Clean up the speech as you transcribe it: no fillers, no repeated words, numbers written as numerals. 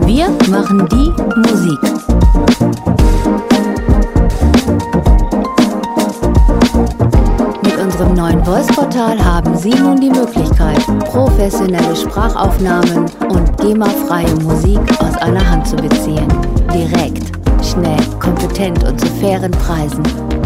Wir machen die Musik. Mit unserem neuen Voice-Portal haben Sie nun die Möglichkeit, professionelle Sprachaufnahmen und GEMA-freie Musik aus einer Hand zu beziehen. Direkt, schnell, kompetent und zu fairen Preisen.